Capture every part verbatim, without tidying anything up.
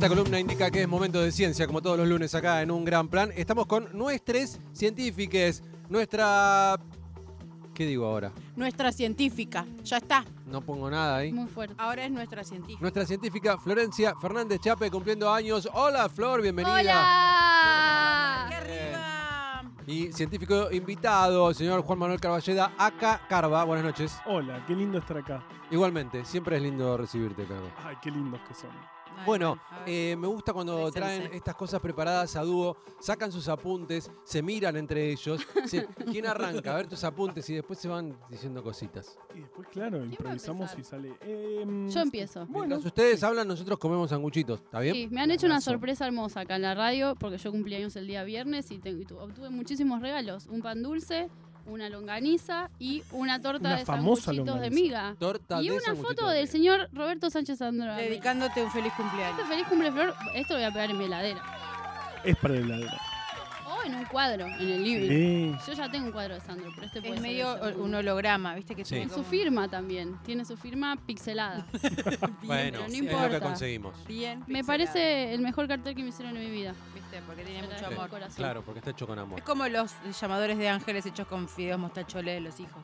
Esta columna indica que es momento de ciencia, como todos los lunes acá en Un Gran Plan. Estamos con nuestros científicos, nuestra... ¿Qué digo ahora? Nuestra científica, ya está. No pongo nada ahí. Muy fuerte. Ahora es nuestra científica. Nuestra científica Florencia Fernández Chape cumpliendo años. Hola Flor, bienvenida. ¡Hola! ¡Qué Bien. arriba! Y científico invitado, el señor Juan Manuel Carballeda, acá Carva. Buenas noches. Hola, qué lindo estar acá. Igualmente, siempre es lindo recibirte, Carva. Ay, qué lindos que son. Ay, Bueno, a ver. eh, me gusta cuando Présense. traen estas cosas preparadas a dúo, sacan sus apuntes, se miran entre ellos. Se- ¿Quién arranca? A ver tus apuntes y después se van diciendo cositas. Y después, claro, va a improvisamos empezar? y sale. Eh, Yo empiezo. Bueno, Mientras ustedes hablan, nosotros comemos sanguchitos. ¿Está bien? Sí, me han hecho una Abrazo. sorpresa hermosa acá en la radio porque yo cumplí años el día viernes y, te- y tu- obtuve muchísimos regalos. Un pan dulce, una longaniza y una torta Una de famosa sanguchitos de longaniza. miga. Torta Y de una sanguchito foto de del miga. señor Roberto Sánchez Andrés. Dedicándote un feliz Este cumpleaños. feliz cumpleaños, esto lo voy a pegar en mi heladera. es para el heladero. O en un cuadro, en el living. Sí. Yo ya tengo un cuadro de Sandro, pero este puede Es ser medio el segundo. un holograma, ¿viste? Que Sí. tiene Su como- firma también, tiene su firma pixelada. Bueno, pero no es lo que importa. conseguimos. Bien. Me pixelada, parece el mejor cartel que me hicieron en mi vida. ¿Viste? Porque tiene Era mucho de amor. corazón. Claro, porque está hecho con amor. Es como los llamadores de ángeles hechos con fideos mostacholes de los hijos.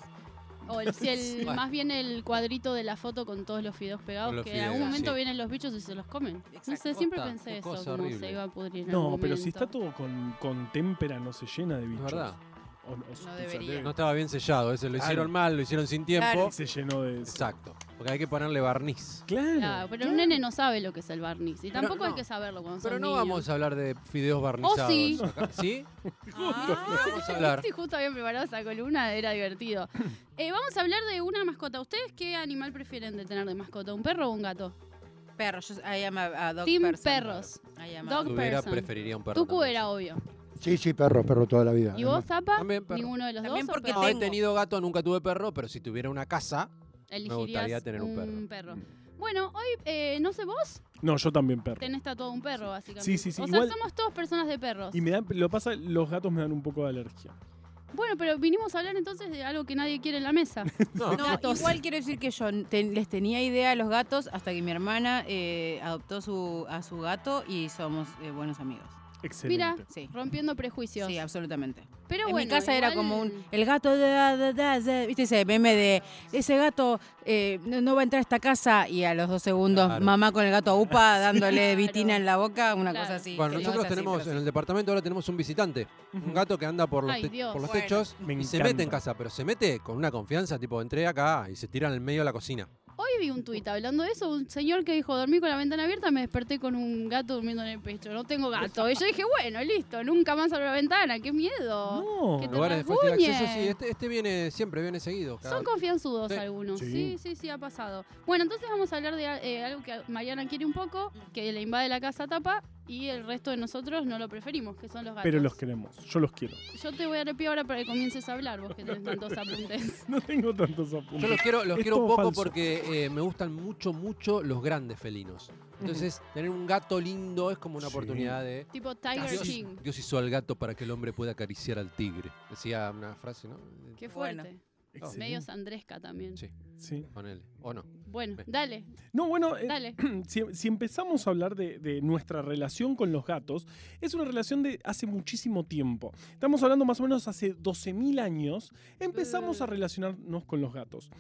O el, si el- Bueno. más bien el cuadrito de la foto con todos los fideos pegados, Con los que en algún fideos, momento sí. vienen los bichos y se los comen. No Exacto. sé, siempre Posta, pensé qué eso, cosa como horrible. se iba a pudrir en No, algún pero si momento. está todo con, con témpera, no se llena de Es bichos. verdad. O- o- No o sea, debería. debe- No estaba bien sellado. Ese lo Claro. hicieron mal, lo hicieron sin tiempo. Claro. se llenó de eso. Exacto. Porque hay que ponerle barniz. Claro. Claro, pero claro. un nene no sabe lo que es el barniz. Y Pero tampoco hay no. que saberlo cuando Pero son no niños. vamos a hablar de fideos barnizados. sí. acá. ¿Sí? Ah, Vamos a hablar. Si justo habían preparado esa columna, era divertido. Eh, vamos a hablar de una mascota. ¿Ustedes qué animal prefieren de tener de mascota? ¿Un perro o un gato? perro. Yo, I am a, a dog Team person. perros. I am a Dog Si tuviera, person. preferiría un perro. Tucu también. era obvio. Sí, sí, perro, perro toda la vida. ¿Y vos, Zapa? También perro. ¿Ninguno de los También dos? o porque perro? No, he tengo. tenido gato, nunca tuve perro, pero si tuviera una casa, Elegirías gustaría tener un perro. Bueno, hoy, eh, no sé vos, No, yo también perro. tenés tatuado un perro, básicamente. Sí, sí, sí, O sea, igual- somos todos personas de perros. Y me dan, lo pasa, los gatos me dan un poco de alergia. Bueno, pero vinimos a hablar entonces de algo que nadie quiere en la mesa. no. No, Gatos. igual quiero decir que yo te- les tenía idea a los gatos hasta que mi hermana eh, adoptó su, a su gato y somos eh, buenos amigos. Excelente. Mira, Sí, rompiendo prejuicios. sí, absolutamente. Pero en bueno, mi casa era igual- como un el gato de, de- de- de- viste ese meme de ese gato eh, no, no va a entrar a esta casa y a los dos segundos Claro. mamá con el gato a upa dándole Claro. vitina en la boca, una Claro. cosa así. Bueno, que no nosotros es así, tenemos, pero en sí. el departamento ahora tenemos un visitante. Un gato que anda por los, Ay, te- Dios. por los Bueno. techos Me y se encanta. mete en casa, pero se mete con una confianza, tipo, entré acá y se tira en el medio de la cocina. Hoy vi un tuit hablando de eso, un señor que dijo, dormí con la ventana abierta, me desperté con un gato durmiendo en el pecho. No tengo gato. Y yo dije, bueno, listo, nunca más abro la ventana, qué miedo. No. ¿Qué te Lugares de fácil rasguñe. acceso, sí, este, este viene, siempre viene seguido. cada- Son confianzudos Sí. algunos. Sí. Sí. sí, sí, ha pasado. Bueno, entonces vamos a hablar de eh, algo que Mariana quiere un poco, que le invade la casa tapa y el resto de nosotros no lo preferimos, que son los gatos. Pero los queremos, yo los quiero. Yo te voy a dar el pie ahora para que comiences a hablar, vos que tenés tantos apuntes. No tengo tantos apuntes. Yo los quiero, los Es quiero un todo poco falso. porque eh, me gustan mucho, mucho los grandes felinos. Entonces, tener un gato lindo es como una Sí. oportunidad de... Tipo Tiger Dios, King. Dios hizo al gato para que el hombre pueda acariciar al tigre. Decía una frase, ¿no? Qué Bueno. fuerte. Excelente. Medio sandresca también. Sí, Sí. con él. ¿O no? Bueno, Sí. dale, No, bueno, eh, dale. si, si empezamos a hablar de, de nuestra relación con los gatos, es una relación de hace muchísimo tiempo. Estamos hablando más o menos hace doce mil años, empezamos a relacionarnos con los gatos.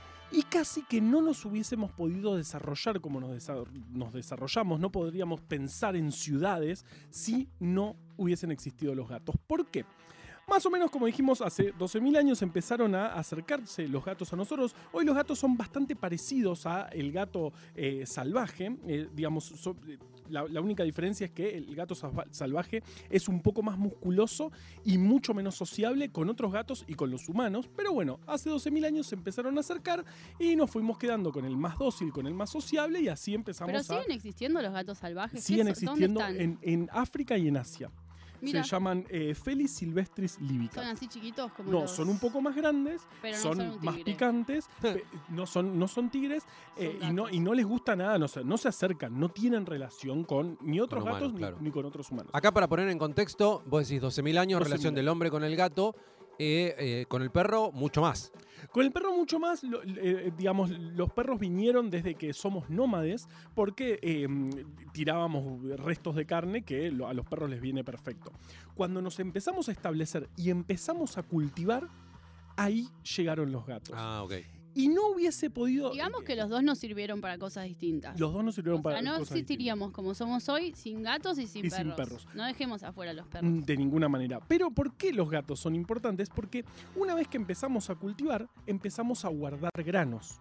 Y casi que no nos hubiésemos podido desarrollar como nos, desa- nos desarrollamos, no podríamos pensar en ciudades si no hubiesen existido los gatos. ¿Por qué? Más o menos, como dijimos, hace doce mil años empezaron a acercarse los gatos a nosotros. Hoy los gatos son bastante parecidos a el gato eh, salvaje. Eh, digamos, so- eh, la, la única diferencia es que el gato salva- salvaje es un poco más musculoso y mucho menos sociable con otros gatos y con los humanos. Pero bueno, hace doce mil años se empezaron a acercar y nos fuimos quedando con el más dócil, con el más sociable y así empezamos Pero a... siguen existiendo los gatos salvajes. Siguen ¿Qué son? existiendo ¿Dónde están? en, en África y en Asia. Mira, Se llaman eh, Felis silvestris libica. son así chiquitos como No, los- son un poco más grandes, pero no son, son un más tigre. picantes, pe- no son, no son tigres eh, Son y, no, gatos. y no les gusta nada, no, se- no se acercan, no tienen relación con ni otros Con humanos, gatos ni- claro. ni, con otros humanos. Acá para poner en contexto, vos decís doce mil años, doce mil relación del hombre con el gato. Eh, eh, con el perro, mucho más. Con el perro mucho más, lo- eh, digamos, los perros vinieron desde que somos nómades porque eh, tirábamos restos de carne que lo- a los perros les viene perfecto. Cuando nos empezamos a establecer y empezamos a cultivar, ahí llegaron los gatos. Ah, ok. Y no hubiese podido... Digamos que los dos nos sirvieron para cosas distintas. Los dos nos sirvieron O sea, para no cosas existiríamos como somos hoy sin gatos y sin, Y sin perros. perros. No dejemos afuera a los perros. distintas. De ninguna manera. Pero ¿por qué los gatos son importantes? Porque una vez que empezamos a cultivar, empezamos a guardar granos.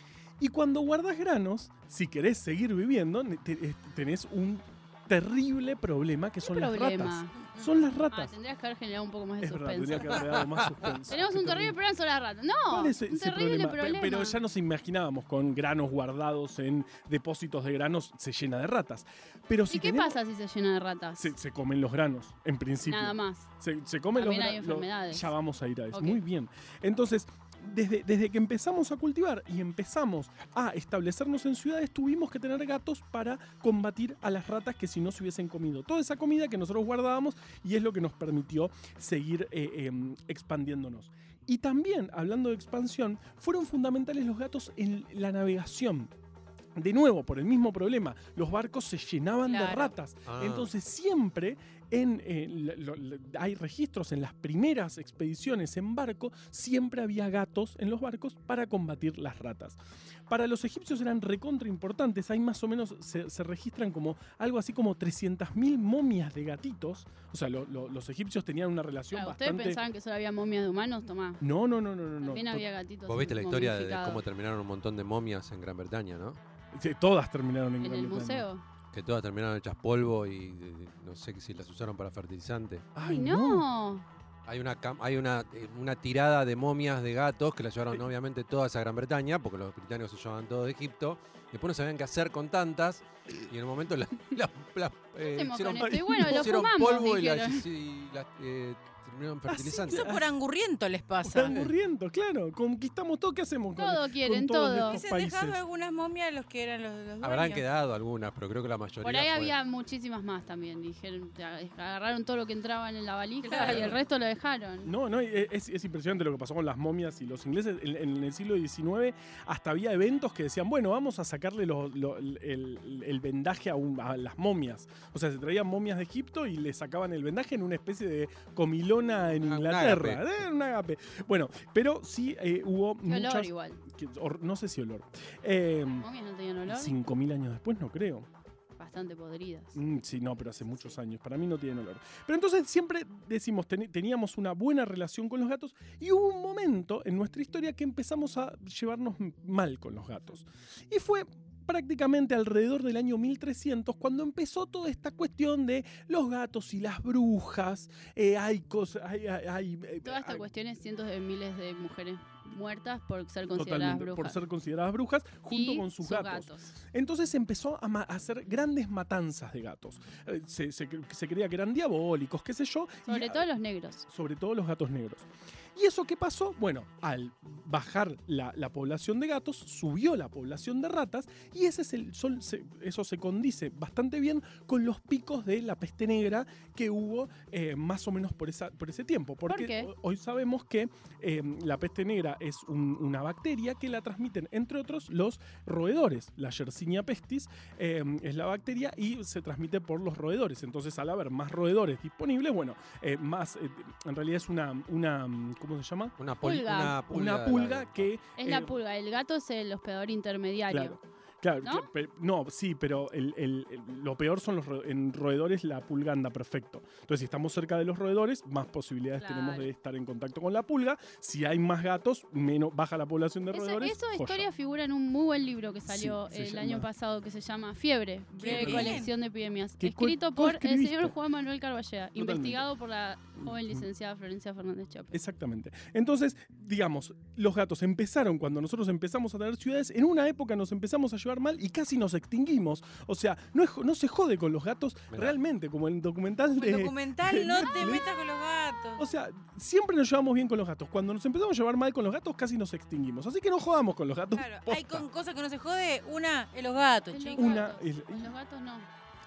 Y cuando guardas granos, si querés seguir viviendo, ne- te- eh, tenés un terrible problema que ¿Qué son las problema? ratas. Son las Ah, ratas. tendrías que haber generado un poco más de Es verdad, suspenso. tendría que haber dado más suspenso. Tenemos Qué un terrible terrible. problema sobre las ratas. No, ¿Cuál es un ese terrible problema? problema. Pe- Pero ya nos imaginábamos con granos guardados en depósitos de granos, se llena de ratas. Pero si ¿Y qué tenemos- pasa si se llena de ratas? Se, se comen los granos, en principio. Nada más. Se, se comen los También hay gra- lo- enfermedades. Ya vamos a ir a eso. Ok. Muy bien. Entonces, desde, desde que empezamos a cultivar y empezamos a establecernos en ciudades, tuvimos que tener gatos para combatir a las ratas que si no se hubiesen comido toda esa comida que nosotros guardábamos, y es lo que nos permitió seguir eh, eh, expandiéndonos. Y también, hablando de expansión, fueron fundamentales los gatos en la navegación. De nuevo, por el mismo problema, los barcos se llenaban de Claro. ratas. Ah. Entonces siempre en, eh, lo- lo- hay registros en las primeras expediciones en barco, siempre había gatos en los barcos para combatir las ratas. Para los egipcios eran recontra importantes, hay más o menos, se, se registran como algo así como trescientas mil momias de gatitos. O sea, lo- lo- los egipcios tenían una relación Claro, ustedes bastante... pensaban que solo había momias de humanos, tomá. No, no, no, no, no. no. También To- había gatitos. Vos viste la historia de, de momificados. cómo terminaron un montón de momias en Gran Bretaña, ¿no? Sí, todas terminaron en, En Gran el Bretaña. museo. Que todas terminaron hechas polvo y de- de- no sé si las usaron para fertilizante. Ay, no. Hay una cam- hay una, eh, una tirada de momias de gatos que las llevaron obviamente todas a Gran Bretaña, porque los británicos se llevaban todo de Egipto. Después no sabían qué hacer con tantas y en un momento las la, la- eh, hacemos hicieron, con esto? Y bueno, lo hicieron fumamos, polvo y las, dijeron. y las, eh, terminaron fertilizante. Eso por angurriento les Por pasa. angurriento, claro. Conquistamos todo. ¿Qué hacemos con, Todo con quieren, todos todo. estos Hubiesen países? dejado algunas momias de los que eran los, los dueños. Habrán quedado algunas, pero creo que la mayoría Por ahí fue- había muchísimas más también. Dijeron, te agarraron todo lo que entraba en la valija Claro. y el resto lo dejaron. No, no, es, es impresionante lo que pasó con las momias y los ingleses. En, en el siglo diecinueve hasta había eventos que decían, bueno, vamos a sacarle lo- lo- el, el- el vendaje a, un- a las momias. O sea, se traían momias de Egipto y le sacaban el vendaje en una especie de comilona en Ah, un Inglaterra. agape. Eh, un agape. Bueno, pero sí eh, hubo Qué olor muchas... igual. que- or- no sé si olor. Eh, Momias no tenían olor. cinco mil años después, no creo. Bastante podridas. Mm, sí, no, pero hace muchos años. Para mí no tienen olor. Pero entonces siempre decimos, teni- teníamos una buena relación con los gatos y hubo un momento en nuestra historia que empezamos a llevarnos m- mal con los gatos. Y fue prácticamente alrededor del año mil trescientos cuando empezó toda esta cuestión de los gatos y las brujas. Eh, hay cosas... Hay, hay- hay, eh, Toda esta hay- cuestión es cientos de miles de mujeres muertas por ser consideradas Totalmente, por brujas. ser consideradas brujas, junto Y con sus, gatos. gatos. Entonces se empezó a, ma- a hacer grandes matanzas de gatos. Eh, se, se cre- se creía que eran diabólicos, qué sé yo. y Sobre a- todo los negros. sobre todo los gatos negros. ¿Y eso qué pasó? Bueno, al bajar la, la población de gatos, subió la población de ratas y ese es el, son- se- eso se condice bastante bien con los picos de la peste negra que hubo eh, más o menos por, esa, por ese tiempo. Porque qué? ho- hoy sabemos que eh, la peste negra es un- una bacteria que la transmiten, entre otros, los roedores. La Yersinia pestis eh, es la bacteria y se transmite por los roedores. Entonces, al haber más roedores disponibles, bueno, eh, más, eh, en realidad es una, una, ¿cómo se llama? Una, pol- Pulga. una pulga. Una pulga que... Es eh, la pulga. El gato es el hospedador intermediario. Claro. Claro, ¿No? que- pe- no, sí, pero el- el- el- lo peor son los ro- en roedores la pulga anda perfecto. Entonces, si estamos cerca de los roedores, más posibilidades Claro. tenemos de estar en contacto con la pulga. Si hay más gatos, menos baja la población de Esa, roedores. esa joya. historia figura en un muy buen libro que salió Sí, se el llama- año pasado que se llama Fiebre, breve bien. colección de epidemias, ¿Qué co- escrito por el coescribiste? señor Juan Manuel Carballea, investigado por la joven licenciada Florencia Fernández Chopin. Exactamente. Entonces, digamos, los gatos empezaron cuando nosotros empezamos a tener ciudades. En una época nos empezamos a llevar mal y casi nos extinguimos. O sea, no, es, no se jode con los gatos Mirá. realmente, como el documental El de. documental, no te Netflix. metas con los gatos. O sea, siempre nos llevamos bien con los gatos. Cuando nos empezamos a llevar mal con los gatos, casi nos extinguimos. Así que no jodamos con los gatos. Claro, posta. hay con cosas que no se jode. Una es los gatos, Es los chicos. Una- gatos. el- Con los gatos no.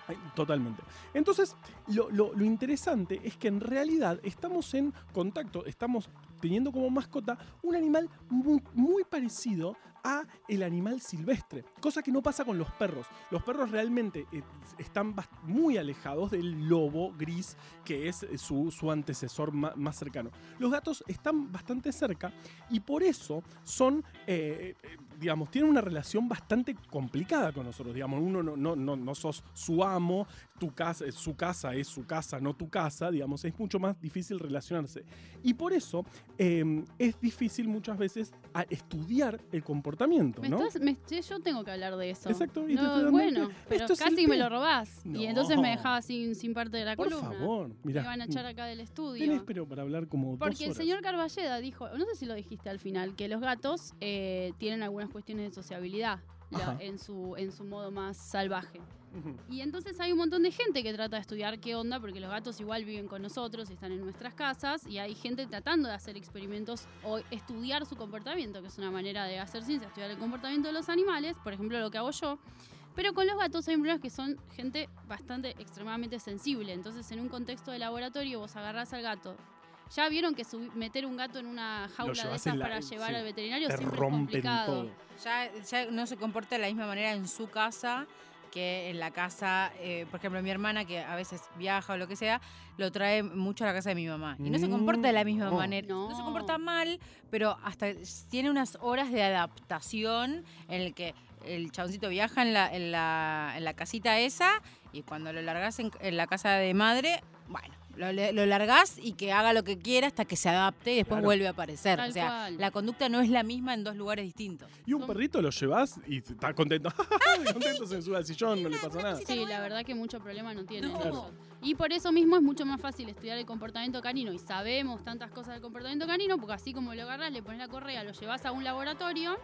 Ay, totalmente. Entonces, lo, lo- lo interesante es que en realidad estamos en contacto, estamos teniendo como mascota un animal muy, muy parecido a el animal silvestre, cosa que no pasa con los perros. Los perros realmente eh, están bast- muy alejados del lobo gris, que es eh, su, su antecesor ma- más cercano. Los gatos están bastante cerca y por eso son, eh, eh, digamos, tienen una relación bastante complicada con nosotros. Digamos, uno no, no, no, no sos su amo, tu casa, su casa es su casa, no tu casa, digamos, es mucho más difícil relacionarse. Y por eso eh, es difícil muchas veces a estudiar el comportamiento, Me ¿no? estás- me- yo tengo que hablar de eso. Exacto, y te No, estoy dando bueno, pie. pero Esto es el casi me pie. lo robás. No. Y entonces me dejaba sin, sin parte de la Por columna. favor, mira. Me iban a echar acá del estudio. Tenés pero para hablar como dos Porque el horas. señor Carballeda dijo, no sé si lo dijiste al final, que los gatos eh, tienen algunas cuestiones de sociabilidad la- Ajá. en, su, en su modo más salvaje. Ujú. Y entonces hay un montón de gente que trata de estudiar qué onda, porque los gatos igual viven con nosotros y están en nuestras casas, y hay gente tratando de hacer experimentos o estudiar su comportamiento, que es una manera de hacer ciencia, estudiar el comportamiento de los animales, por ejemplo lo que hago yo. Pero con los gatos hay un problema que son gente bastante extremadamente sensible. Entonces, en un contexto de laboratorio, vos agarrás al gato. Ya vieron que subir- meter un gato en una jaula de llevás esas en la- para llevar sí, al veterinario Te siempre es rompen complicado. todo. Ya, ya no se comporta de la misma manera en su casa que en la casa, eh, por ejemplo, mi hermana, que a veces viaja o lo que sea, lo trae mucho a la casa de mi mamá. Y no se comporta de la misma Mm, no. manera. No. No. se comporta mal, pero hasta tiene unas horas de adaptación en el que el chaboncito viaja en la, en la, en la casita esa y cuando lo largas en, en la casa de madre, bueno, lo, lo largás y que haga lo que quiera hasta que se adapte y después Claro. vuelve a aparecer. Tal o sea, cual. la conducta no es la misma en dos lugares distintos. Y un Son- perrito lo llevas y está contento. contento, se sube al sillón, no le pasa nada. Sí, la verdad que mucho problema no tiene. No. Claro. Y por eso mismo es mucho más fácil estudiar el comportamiento canino. Y sabemos tantas cosas del comportamiento canino, porque así como lo agarrás, le pones la correa, lo llevas a un laboratorio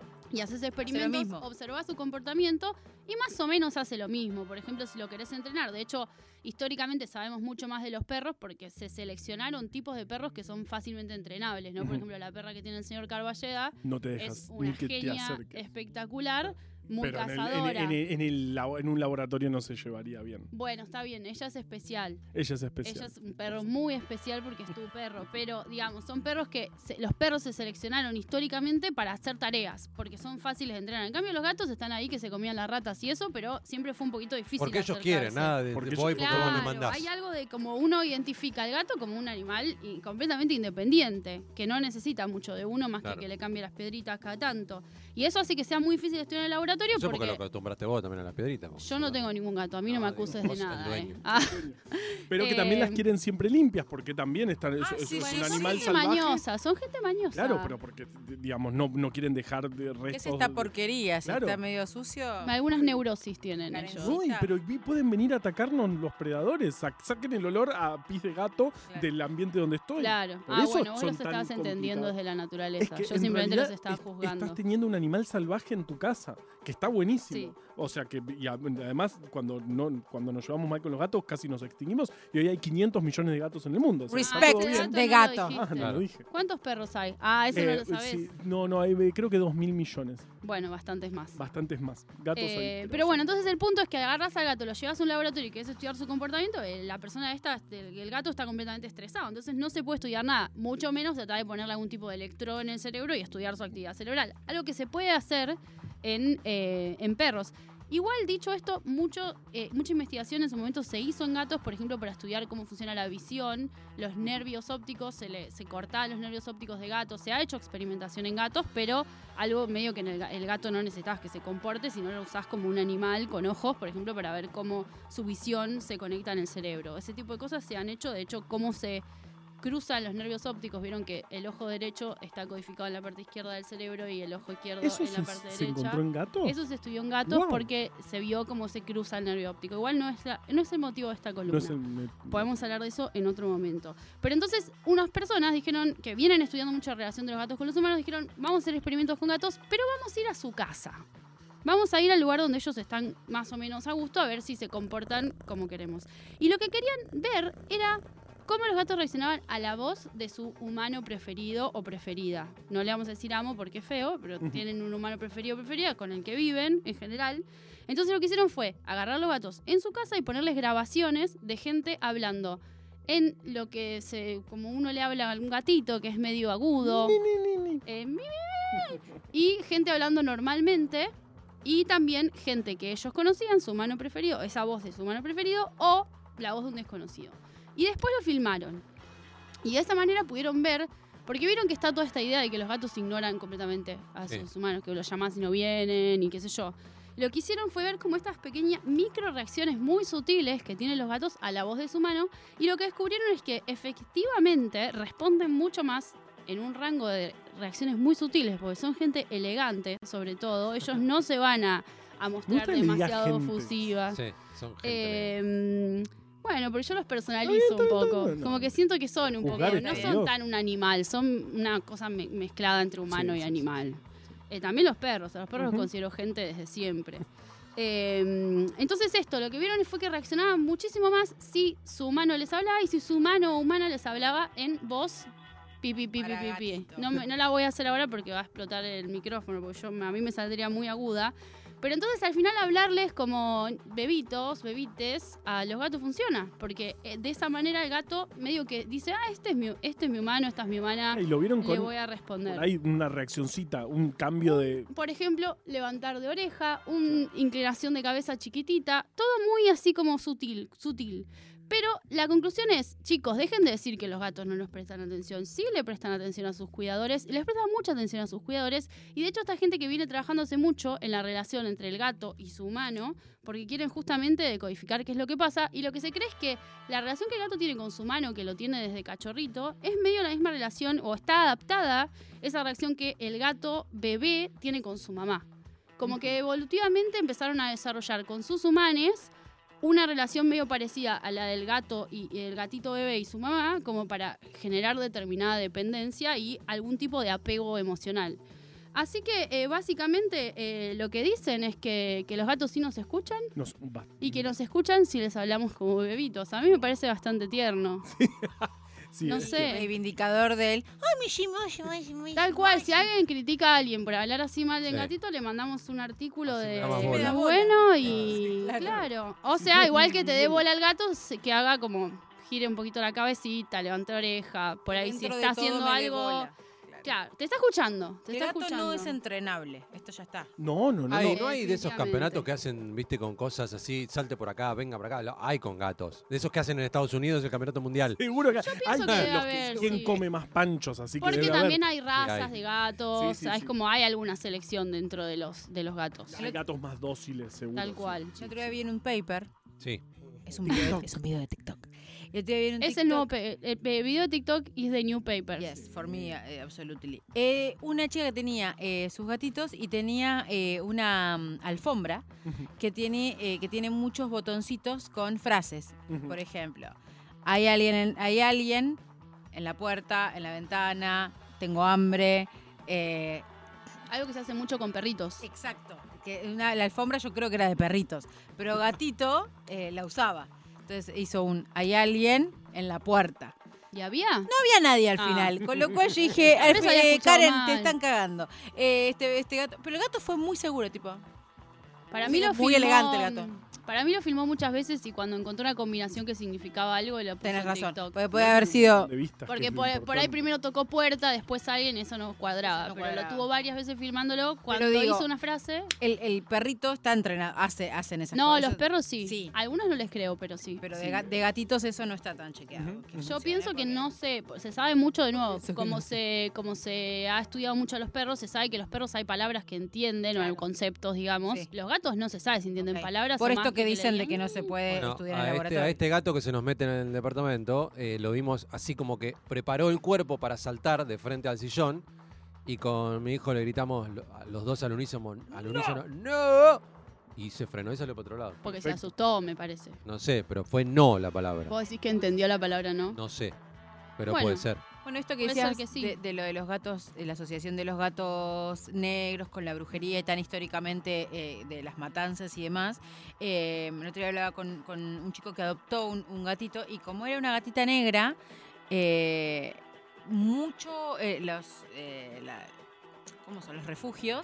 y haces experimentos, mismo. observás su comportamiento y más o menos hace lo mismo. Por ejemplo, si lo querés entrenar. De hecho, históricamente sabemos mucho más de los perros porque se seleccionaron tipos de perros que son fácilmente entrenables, ¿no? Por Ujú. ejemplo, la perra que tiene el señor Carballeda No te es dejas una ni que te genia acerques. espectacular, muy Pero en, el- en- cazadora. en- en el labo- en un laboratorio no se llevaría bien. Bueno, está bien, ella es especial. Ella es especial. Ella es un perro muy especial porque es tu perro, pero digamos, son perros que se- los perros se seleccionaron históricamente para hacer tareas, porque son fáciles de entrenar. En cambio, los gatos están ahí que se comían las ratas y eso, pero siempre fue un poquito difícil. Porque ellos acercarse. quieren, nada de, Porque de ellos- voy porque vos me Claro, mandás. hay algo de como uno identifica al gato como un animal y completamente independiente, que no necesita mucho de uno más Claro. que que le cambie las piedritas cada tanto. Y eso hace que sea muy difícil estudiar en el laboratorio Eso porque porque lo acostumbraste vos también a las piedritas. vos. yo no tengo ningún gato, a mí no, No, me digo, acuses de vos, el nada. dueño. eh. Ah, Pero que también Eh, las quieren siempre limpias, porque también están, es, Ah, es- sí, es bueno, un son animal gente salvaje. mañosa, son gente mañosa. Claro, pero porque, d- digamos, no, no quieren dejar de restos. ¿Qué es esta de- porquería? Si Claro. está medio sucio. Algunas neurosis tienen Karen, ellos. sí. Uy, pero vi- pueden venir a atacarnos los predadores. Sa- Saquen el olor a pis de gato Claro. del ambiente donde estoy. Claro. Por Ah, eso bueno, vos son los tan estabas entendiendo complicados. desde la Es naturaleza. que Yo en simplemente los realidad estaba es- juzgando. Estás teniendo un animal salvaje en tu casa, que está buenísimo. Sí. O sea que, y a- además, cuando, no, cuando nos llevamos mal con los gatos, casi nos extinguimos y hoy hay quinientos millones de gatos en el mundo. O sea, está Respect todo ese bien. de no lo gato. dijiste. Ah, no Claro. lo dije. ¿Cuántos perros hay? Ah, eso no Eh, lo sabés. sí, no, no, hay eh, creo que dos mil millones. Bueno, bastantes más. Bastantes más. Gatos Eh, hay, pero bueno, entonces el punto es que agarras al gato, lo llevas a un laboratorio y querés estudiar su comportamiento, eh, la persona esta, este, el gato está completamente estresado, entonces no se puede estudiar nada, mucho menos tratar de ponerle algún tipo de electrodo en el cerebro y estudiar su actividad cerebral. Algo que se puede hacer en, eh, en perros. Igual, dicho esto, mucho, eh, mucha investigación en su momento se hizo en gatos, por ejemplo, para estudiar cómo funciona la visión, los nervios ópticos, se, le, se cortaban los nervios ópticos de gatos. Se ha hecho experimentación en gatos, pero algo medio que en el, ga- el gato no necesitas que se comporte, sino lo usás como un animal con ojos, por ejemplo, para ver cómo su visión se conecta en el cerebro. Ese tipo de cosas se han hecho, de hecho, cómo se cruzan los nervios ópticos. Vieron que el ojo derecho está codificado en la parte izquierda del cerebro y el ojo izquierdo ¿Eso en la se, parte se derecha. encontró en gatos? Eso se estudió en gatos Wow. porque se vio cómo se cruza el nervio óptico. Igual no es, la- no es el motivo de esta columna. No es el- me- Podemos hablar de eso en otro momento. Pero entonces unas personas dijeron que vienen estudiando mucho la relación de los gatos con los humanos, dijeron, vamos a hacer experimentos con gatos, pero vamos a ir a su casa. Vamos a ir al lugar donde ellos están más o menos a gusto a ver si se comportan como queremos. Y lo que querían ver era cómo los gatos reaccionaban a la voz de su humano preferido o preferida. No le vamos a decir amo porque es feo, pero Ujú. tienen un humano preferido o preferida con el que viven en general. Entonces lo que hicieron fue agarrar los gatos en su casa y ponerles grabaciones de gente hablando en lo que se, como uno le habla a un gatito que es medio agudo, Ni, ni, ni, ni. eh, mi, mi, mi, y gente hablando normalmente, y también gente que ellos conocían, su humano preferido, esa voz de su humano preferido o la voz de un desconocido. Y después lo filmaron. Y de esa manera pudieron ver, porque vieron que está toda esta idea de que los gatos ignoran completamente a Sí. sus humanos, que los llamás y no vienen y qué sé yo. Lo que hicieron fue ver como estas pequeñas micro reacciones muy sutiles que tienen los gatos a la voz de su humano, y lo que descubrieron es que efectivamente responden mucho más en un rango de reacciones muy sutiles, porque son gente elegante, sobre todo. Ellos no se van a, a mostrar gusta que le digas demasiado gente. fusiva. Sí, son gente. elegante. Eh, bueno, pero yo los personalizo Está bien, un está bien, poco. está bien, no. Como que siento que son un poco. Juzgar No está son bien. tan un animal, son una cosa me- mezclada entre humano Sí, y sí, animal. Eh, también los perros, a los perros Ujú. los considero gente desde siempre. Eh, entonces esto, lo que vieron fue que reaccionaban muchísimo más si su humano les hablaba y si su humano o humana les hablaba en voz pi pi pi pi Para pi, pi. gatito. No, me- no la voy a hacer ahora porque va a explotar el micrófono, porque yo, a mí me saldría muy aguda. Pero entonces al final hablarles como bebitos, bebites, a los gatos funciona. Porque eh, de esa manera el gato medio que dice, ah, este es mi, este es mi humano, esta es mi humana, Y lo vieron le con voy a responder. por ahí una reaccioncita, un cambio de. Por ejemplo, levantar de oreja, una inclinación de cabeza chiquitita, todo muy así como sutil, sutil. Pero la conclusión es, chicos, dejen de decir que los gatos no nos prestan atención. Sí le prestan atención a sus cuidadores, y les prestan mucha atención a sus cuidadores. Y de hecho esta gente que viene trabajando hace mucho en la relación entre el gato y su humano, porque quieren justamente decodificar qué es lo que pasa. Y lo que se cree es que la relación que el gato tiene con su humano, que lo tiene desde cachorrito, es medio la misma relación, o está adaptada esa reacción que el gato bebé tiene con su mamá. Como que evolutivamente empezaron a desarrollar con sus humanes una relación medio parecida a la del gato y, y el gatito bebé y su mamá, como para generar determinada dependencia y algún tipo de apego emocional. Así que eh, básicamente eh, lo que dicen es que, que los gatos sí nos escuchan Nos, va- y que nos escuchan si les hablamos como bebitos. A mí me parece bastante tierno. sí, no es sé. que- Reivindicador del. ¡Ay, mi shimoshi, mi shimoshi, Tal cual, mi si alguien critica a alguien por hablar así mal del Sí. gatito, le mandamos un artículo Así me de da más bola. muy Me da bueno bola. y Claro. claro. O sea, igual que te dé bola al gato, se- que haga como gire un poquito la cabecita, levante oreja, por ahí si Dentro de está todo haciendo me dé algo. bola. Claro. Claro, te está escuchando, te El está gato escuchando. no es entrenable. Esto ya está. No, no, no. Ay, no. no hay de esos definitivamente. campeonatos que hacen, viste, con cosas así, salte por acá, venga por acá. Lo- Hay con gatos. De esos que hacen en Estados Unidos el campeonato mundial. Seguro que Yo pienso hay que debe los haber, ¿Quién sí. come más panchos? Así que Porque debe también haber. hay razas hay. de gatos, Sí, sí, es sí. como hay alguna selección dentro de los, de los gatos. Hay gatos más dóciles, seguro. Tal sí. cual. Yo otro día vi en un paper. Sí. Es un video, de- es un video de TikTok. Y otro día vi en un Es el TikTok- nuevo pe- el, pe- video de TikTok is the new paper. Yes, for me, eh, absolutely. Eh, una chica que tenía eh, sus gatitos y tenía eh, una mm, alfombra Ujú, que tiene, eh, que tiene muchos botoncitos con frases. ujú. Por ejemplo, hay alguien, en, hay alguien en la puerta, en la ventana, tengo hambre. eh, Algo que se hace mucho con perritos. exacto. Que una- la alfombra yo creo que era de perritos, pero gatito eh, la usaba. Entonces hizo un hay alguien en la puerta. ¿Y había? No había nadie al Ah. final, con lo cual yo dije, Por eso había eh, escuchado Karen, mal. te están cagando. Eh, este, este gato, pero el gato fue muy seguro, tipo. Para Muy- mí lo muy filmó, elegante el gato. Para mí lo filmó muchas veces y cuando encontró una combinación que significaba algo lo puso Tenés en razón. TikTok. Porque puede haber sido. De vistas, que Porque es lo por, por ahí importante. primero tocó puerta, después alguien, eso no cuadraba. Eso no pero cuadraba. lo tuvo varias veces filmándolo. Cuando digo, hizo una frase. El, el perrito está entrenado, hace, hacen esas No, cosas. los Eso- perros sí. Sí. Algunos no les creo, pero sí. Pero Sí. de, ga- de gatitos eso no está tan chequeado. Ujú, que ujú. Yo funcione, pienso que porque- no se, se sabe mucho de nuevo, Eso que como no. se, como se ha estudiado mucho a los perros, se sabe que los perros hay palabras que entienden o hay Claro. conceptos, digamos. Sí. Los gatos no se sabe si entienden Ok. palabras. Por o esto más que le dicen de digan, que no se puede Bueno, estudiar en a el este, laboratorio. a este gato que se nos mete en el departamento, eh, lo vimos así como que preparó el cuerpo para saltar de frente al sillón y con mi hijo le gritamos lo- a los dos al unísono, al unísono, ¡no! Y se frenó y salió para otro lado. Porque se Perfecto. asustó, me parece. No sé, pero fue no la palabra. Vos decís que entendió la palabra, ¿no? No sé, pero Bueno. puede ser. Bueno, esto que Puede decías ser que sí. de, de lo de los gatos, de la asociación de los gatos negros con la brujería y tan históricamente eh, de las matanzas y demás. Eh, el otro día hablaba con, con un chico que adoptó un, un gatito y como era una gatita negra, eh, mucho eh, los, eh, la- ¿cómo son? Los refugios,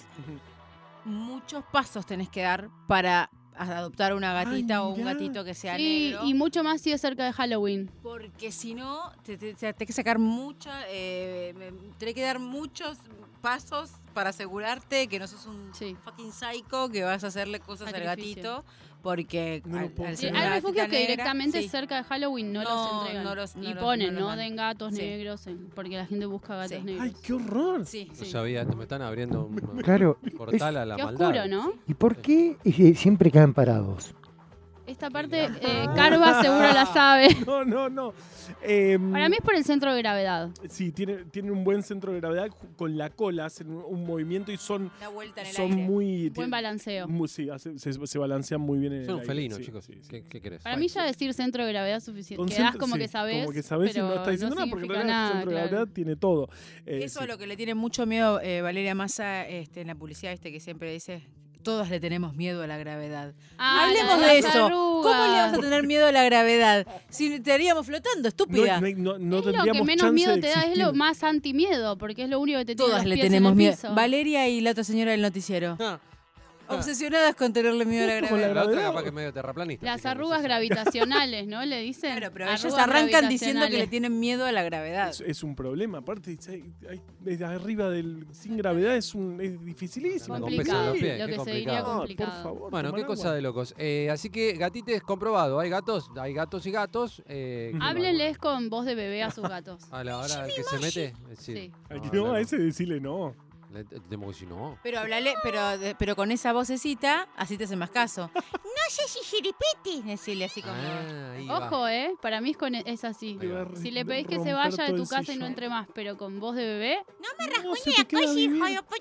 muchos pasos tenés que dar para adoptar una gatita Ay, o un mirá. gatito que sea Sí, negro. y mucho más si es cerca de Halloween. Porque si no, te, te, te- tenés que sacar mucha, eh, me- tenés que dar muchos pasos para asegurarte que no sos un Sí. fucking psycho que vas a hacerle cosas al Sacrificio. gatito, porque No lo al, puedo al Sí, ser creer. una hay gatita refugios que negra, directamente sí. cerca de Halloween no, No, los entregan. no los- no y los- ponen, no ¿no? los mandan. Den gatos Sí. negros, en- porque la gente busca gatos Sí. negros. Ay, qué horror. Sí. No Sí. sabía, me están abriendo un Claro. portal a la Qué maldad. oscuro, ¿no? ¿Y por qué eh, siempre quedan parados? Esta parte, eh, Carva seguro la sabe. No, no, no. Em, Para mí es por el centro de gravedad. Sí, tiene, tiene un buen centro de gravedad ju- con la cola, hacen un, un movimiento y son, Da vuelta en el son aire. muy... Buen tienen- balanceo. muy- sí, hace- se, se balancean muy bien en Soy el un aire, felino, sí, chicos. sí, sí. ¿Qué, qué querés? Para mí ya decir centro de gravedad es suficiente. Con Quedás centro- como sí, que sabés, como que sabés y pero no está diciendo nada, porque en significa realidad el nada, centro de claro. gravedad tiene todo. Eh, Eso sí. a lo que le tiene mucho miedo eh, Valeria Massa este, en la publicidad, este que siempre dice, todos le tenemos miedo a la gravedad. Ah, Hablemos la de las eso. arrugas. ¿Cómo le vamos a tener miedo a la gravedad? Si estaríamos flotando, No, estúpida. no hay- no- no Es lo que tendríamos menos chance miedo de te da, es existir. lo más anti-miedo, porque es lo único que te tiene Todas los le pies en tenemos el miedo. piso. Valeria y la otra señora del noticiero. Ah, Obsesionadas con tenerle miedo a la Justo con la gravedad. la otra gravedad. capaz que es medio terraplanista. Las así que no arrugas sé si- gravitacionales, ¿no? Le dicen. Claro, pero Arrugas ellos arrancan diciendo que le gravitacionales. tienen miedo a la gravedad. Es, es un problema. Aparte, hay- hay- desde arriba del sin gravedad es, un, es dificilísimo. Con peso en Complicado. los pies, Lo qué que se diría complicado. No, por complicado. favor. Bueno, tomar qué cosa agua. de locos. Eh, así que gatites comprobado. Hay gatos, hay gatos y gatos. Eh, que- Háblenles con voz de bebé a sus gatos. A la hora que se mete. Es decir, Sí. Aquí no, no, a no. ese decirle no. Le- te- Tenemos que decir no. Pero hablale, pero, pero con esa vocecita, así te hace más caso. No sé si jiripiti. Decirle así como. Ah, ahí va. Ojo, ¿eh? Para mí es, con, es así. Ahí va. Si le pedís que se Romper vaya de todo tu el casa y no sillón. entre más, pero con voz de bebé, No, se te queda vivir.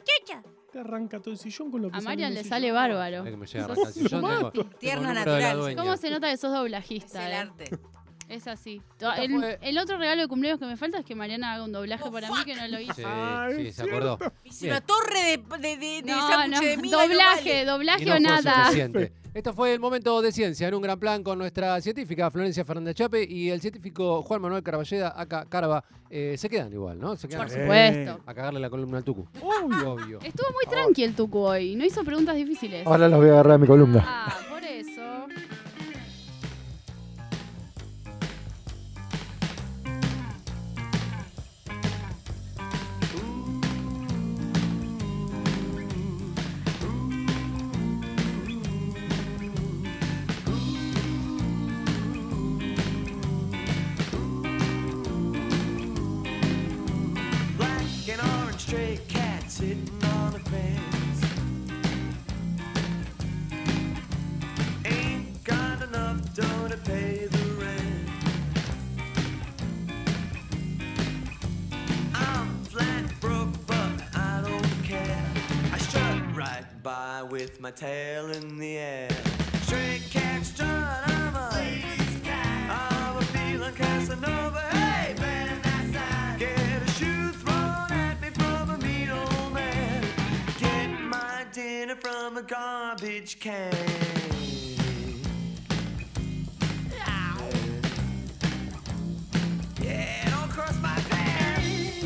Te arranca todo el sillón con lo que a sale Marian en le el sale sillón. bárbaro. Mira que me llega a Sos arrancar el sillón, mato. tengo- tengo el Tierno número de la natural. dueña. ¿Cómo se nota que sos Es doblajista? el eh? arte. Es así. Esta El, fue- el otro regalo de cumpleaños que me falta es que Mariana haga un doblaje Oh, para mí que no lo hizo. Sí, Ah, sí, es se acordó. Hice Bien. una torre de, de, de, de No, sándwich no, de miga, no doblaje, vale. doblaje Y no o fue nada. suficiente. Esto fue el momento de ciencia en un gran plan con nuestra científica Florencia Fernández Chape y el científico Juan Manuel Carballeda, acá Carva. Eh, se quedan igual, ¿no? Se quedan Por a- supuesto. a cagarle la columna al Tucu. Obvio. Obvio. Estuvo muy tranqui el Tucu hoy. No hizo preguntas difíciles. Ahora los voy a agarrar a mi columna. Ah, por eso. Black and orange stray cat sitting on a fence. Ain't got enough dough to pay the rent. I'm flat broke, but I don't care. I strut right by with my tail in the air. Stray cat strut, I'm a ladies' cat. I'm a feeling Casanova. Hey, man, that's get a shoe thrown at me from a mean old man. Get my dinner from a garbage can. Yeah, don't cross my path.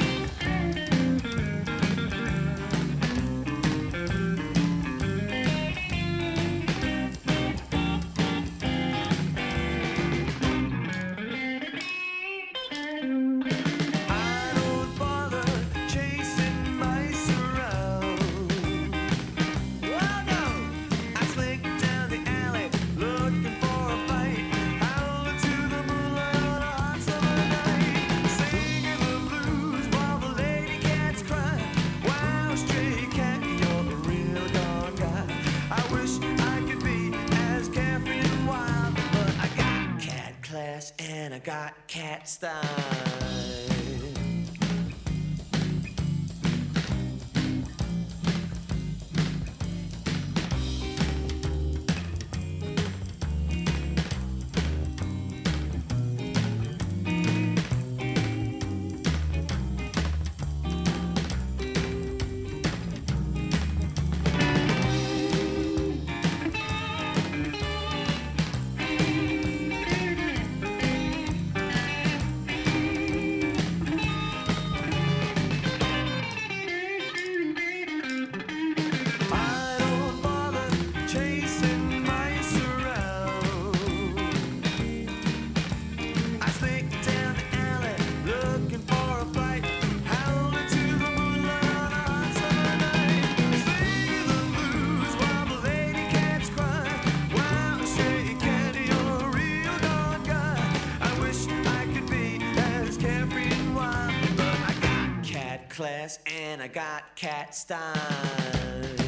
I don't bother chasing mice around. Oh no! I slink down the alley looking for a fight. Howling to the moonlight on a hot summer night. Singing the blues while the lady cats cry. Wow, stray cat, you're a real gone guy. I wish I could be as carefree and wild, but I got cat class and I got cat style. and I got cat style.